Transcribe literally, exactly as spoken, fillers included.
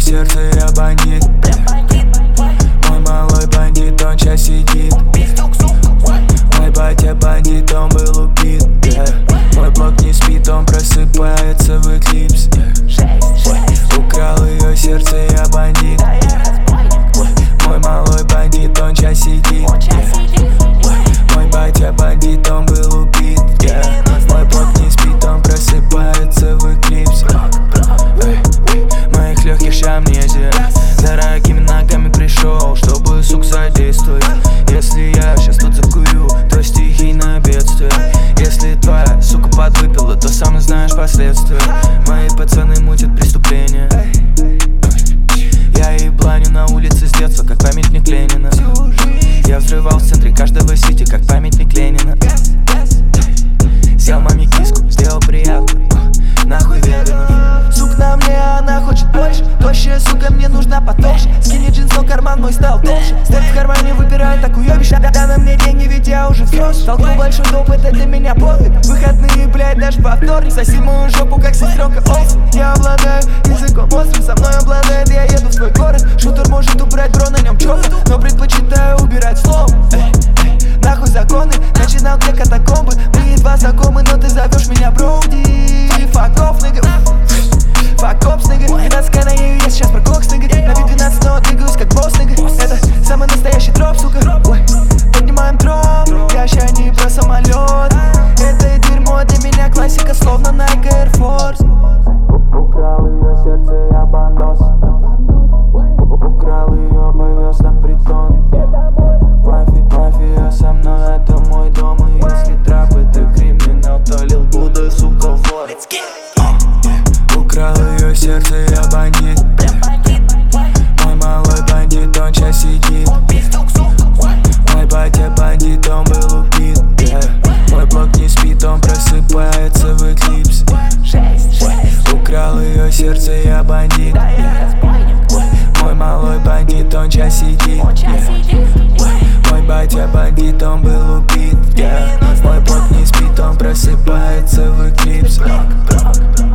сердце, я бандит. Мой малой бандит, он час сидит. Мой батя бандит, он был убит. Мой блок не спит, он просыпается в эклипс. Украл ее сердце, я бандит. Мой малой бандит, он час сидит. Мой батя бандит, он был убит. Мой блок не спит, он просыпается в эклипс. Моих легких ща амнезия. Дорогими ногами пришел, чтобы, сук, содействовать. Если я сейчас тут закурю, то стихийное бедствие. Если твоя сука подвыпила, то сам знаешь последствия. Мои пацаны мутят преступления. Я ебланю на улице с детства, как памятник Ленина. Я взрывал в центре каждого сити, как памятник Ленина. Съел маме киску, сделал приятно, нахуй ведано. Сука на мне, она хочет больше. Тощая сука, мне нужна потолще. Скини джинс, но карман мой стал толще. Степ в кармане, выбираю такую ёбищ. Да на мне деньги, ведь я уже взрослый. Толкнул большой доп, это для меня подвиг. Выходные, блядь, даже во вторник. Соси мою жопу, как сестренка Олсен. Я обладаю языком острым, со мной обладает. Я еду в свой город. Шутер может убрать, бро, на нем чопа, но предпочитаю убирать словом. Нахуй законы, начинал где катакомбы. Мы едва знакомы, но ты зовешь меня Броуди. Fuck off, nigga. Fuck off, nigga. двенадцать на ею, я сейчас про кокс, nigga. На вид двенадцать, но двигаюсь как босс, nigga. Это самый настоящий дроп, сука. Ой, поднимаем троп. Я ща не про самолет. Это дерьмо для меня классика, словно Nike Air Force. Украл ее сердце, я бандос. Украл ее, повез на притон. Мафия со мной, это мой дом. И если трап это криминал, то лил Будда, сука, вор. Украл ее сердце, я бандит. Мой малой бандит, он час сидит. Мой батя бандит, он был убит. Мой блок не спит, он просыпается в эклипс. Украл ее сердце, я бандит. Мой малой бандит, он час сидит. Мой батя бандит, он был убит. Мой блок не спит, он просыпается в эклипс.